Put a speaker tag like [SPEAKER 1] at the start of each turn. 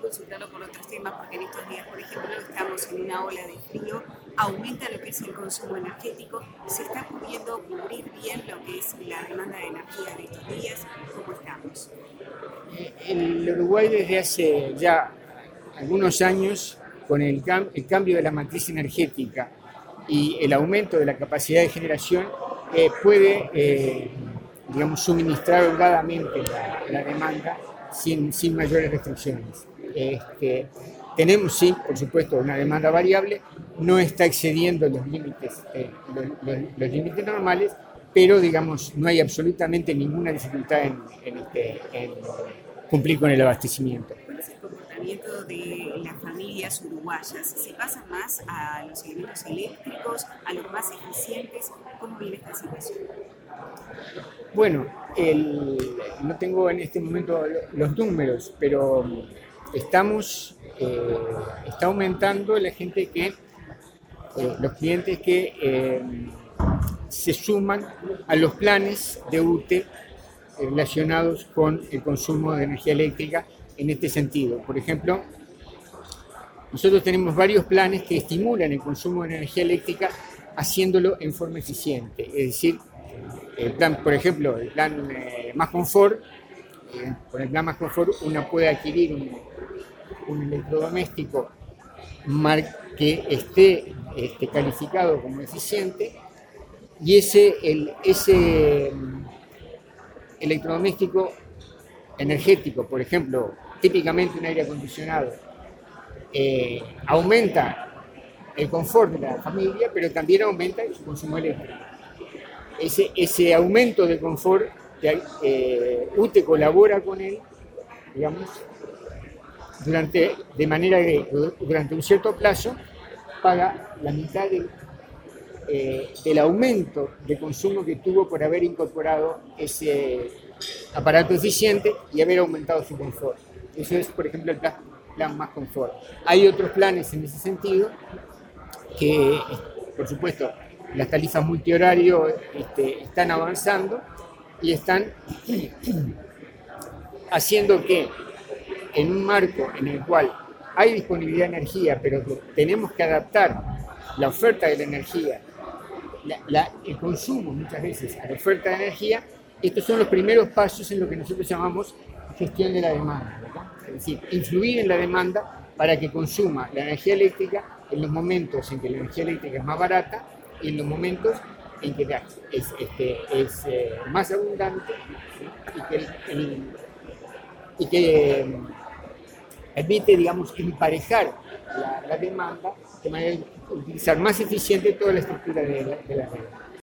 [SPEAKER 1] consultarlo por otros temas, porque en estos días, por ejemplo, estamos en una ola de frío, aumenta lo que es el consumo energético, se está pudiendo cubrir bien lo que es la demanda de energía de estos días. ¿Cómo estamos?
[SPEAKER 2] El Uruguay desde hace ya algunos años, con el cambio de la matriz energética y el aumento de la capacidad de generación, puede digamos, suministrar holgadamente la demanda sin mayores restricciones. Tenemos, sí, por supuesto, una demanda variable, no está excediendo los límites, los límites normales, pero digamos, no hay absolutamente ninguna dificultad en cumplir con el abastecimiento.
[SPEAKER 1] ¿Cuál es el comportamiento de las familias uruguayas? ¿Se pasan más a los elementos eléctricos, a los más eficientes? ¿Cómo vive esta situación?
[SPEAKER 2] Bueno, no tengo en este momento los números, pero está aumentando la gente los clientes que se suman a los planes de UTE relacionados con el consumo de energía eléctrica en este sentido. Por ejemplo, nosotros tenemos varios planes que estimulan el consumo de energía eléctrica haciéndolo en forma eficiente. Es decir, el plan, por ejemplo, el plan Más Confort, con el plan Más Confort uno puede adquirir un electrodoméstico que esté calificado como eficiente, y ese electrodoméstico energético, por ejemplo, típicamente un aire acondicionado, aumenta el confort de la familia, pero también aumenta su consumo eléctrico. Ese aumento de confort, UTE colabora con él, digamos, de manera que durante un cierto plazo paga la mitad del aumento de consumo que tuvo por haber incorporado ese aparato eficiente y haber aumentado su confort. Eso es, por ejemplo, el plan Más Confort. Hay otros planes en ese sentido que, por supuesto, las tarifas multihorario están avanzando y están haciendo que en un marco en el cual hay disponibilidad de energía, pero que tenemos que adaptar la oferta de la energía, el consumo muchas veces a la oferta de energía. Estos son los primeros pasos en lo que nosotros llamamos gestión de la demanda, ¿verdad? Es decir, influir en la demanda para que consuma la energía eléctrica en los momentos en que la energía eléctrica es más barata y en los momentos en que es más abundante y que permite, digamos, emparejar la demanda de manera de utilizar más eficiente toda la estructura de la red.